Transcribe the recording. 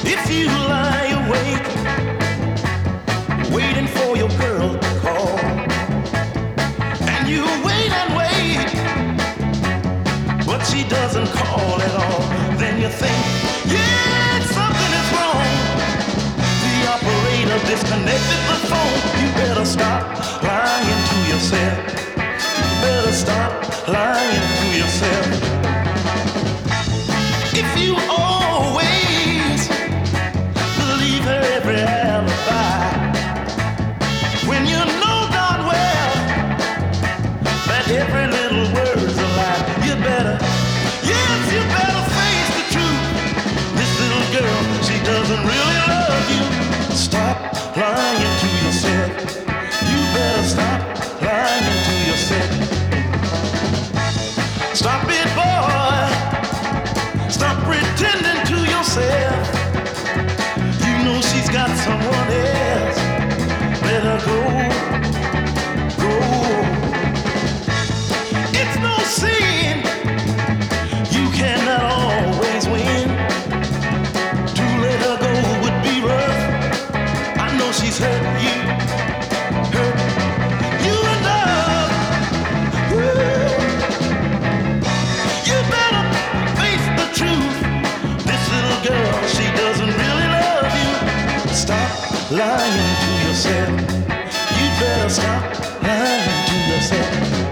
If you lie awake, waiting for your girl to call, and you wait and wait, but she doesn't call at all, then you think, yeah, something is wrong. The operator disconnected the phone. You better stop lying to yourself. You better stop lying to yourself. If you always believe her every alibi, when you know darn well that every little word's a lie, you better, yes, you better face the truth. This little girl, she doesn't really love you. Stop lying to yourself. You better stop lying to yourself. Stop it, boy. Stop pretending to yourself. You know she's got someone else. Let her go, go. It's no sin. You cannot always win. To let her go would be rough. I know she's hurt you enough. Ooh. You better face the truth. This little girl, she doesn't really love you. Stop lying to yourself. You better stop lying to yourself.